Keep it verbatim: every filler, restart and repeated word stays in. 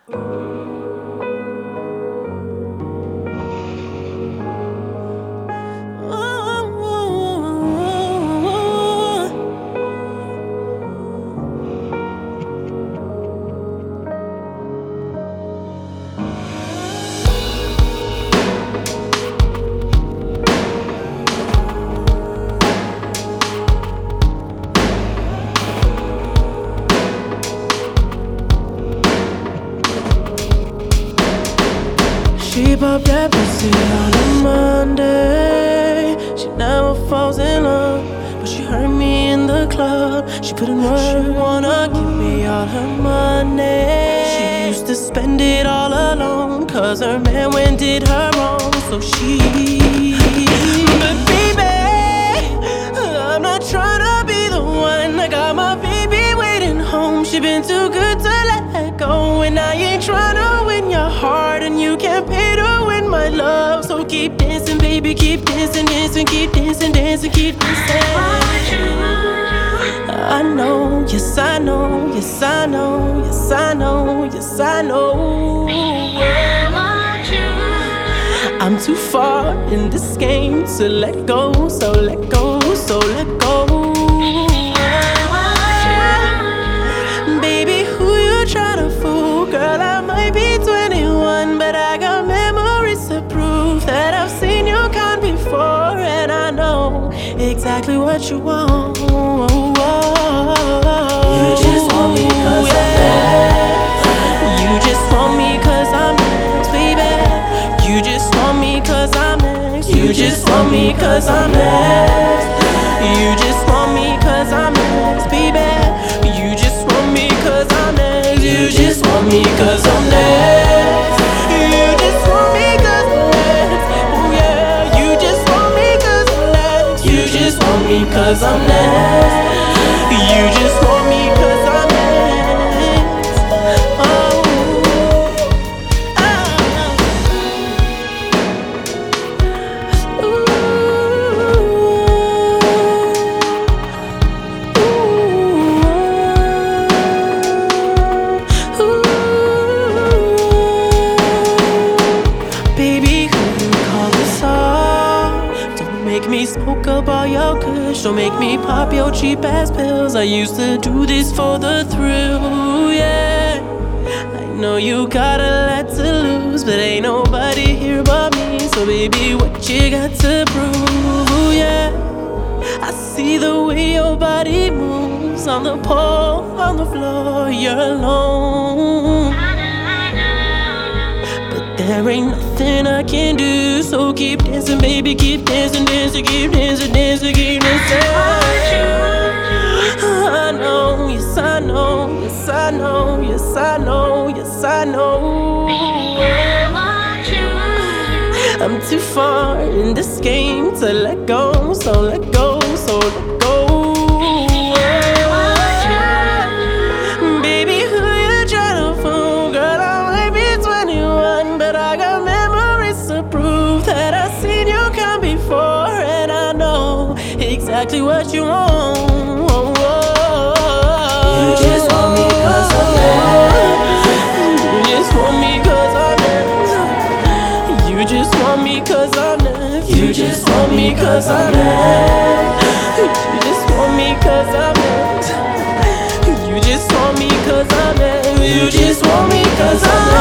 She popped that pussy on a Monday. She never falls in love, but she hurt me in the club. She put in work. She wanna give me all her money. She used to spend it all alone, cause her man went did her wrong. So she, but baby, I'm not trying to be the one. I got my baby waiting home. She been too good to let go, and I ain't trying to win your heart, and you can't pay to win my love. So keep dancing, baby, keep dancing, dancing, keep dancing, dancing, keep dancing. I know, yes I know, yes I know, yes I know, yes I know. I'm too far in this game to let go, so let go, so let go. Baby, who you try to fool? Girl, I might be twenty-one, but I got memories to prove that I've seen your kind before, and I know exactly what you want. You just want me cause I'm next. You just want me cause I'm next, baby. You just want me cause I'm next. You just want me cause I'm next. You just want me cause I'm next, baby. You just want me cause I'm next. You just want me cause I'm next. You just want me cause I'm next. Oh yeah, you just want me cause I'm next. You just want me cause I'm next. You just want me cause I'm next. Oh, ah. Ooh, ooh, ooh. Baby, who you call this off? Don't make me smoke up all your kush. Don't make me pop your cheap ass pills. I used to do this for the thrill, yeah. I know you got a lot to lose, but ain't nobody here but me. So baby, what you got to prove, yeah. I see the way your body moves on the pole, on the floor, you're alone. But there ain't nothing I can do, so keep dancing, baby, keep dancing, dancing, keep dancing, dancing, keep dancing. I know, yes I know, yes I know, yes I know, yes I know. I'm too far in this game to let go, so let go, so let go. Baby, who you tryna fool? Girl, I might be twenty-one, but I got memories to prove that I've seen you come before, and I know exactly what you want. You just want me cause I'm next. You just want me cause I'm next. You just want me cause I'm next. You just want me cause I'm next. You just want me cause I'm next. You just want me cause I'm next. You just want me cause I'm next.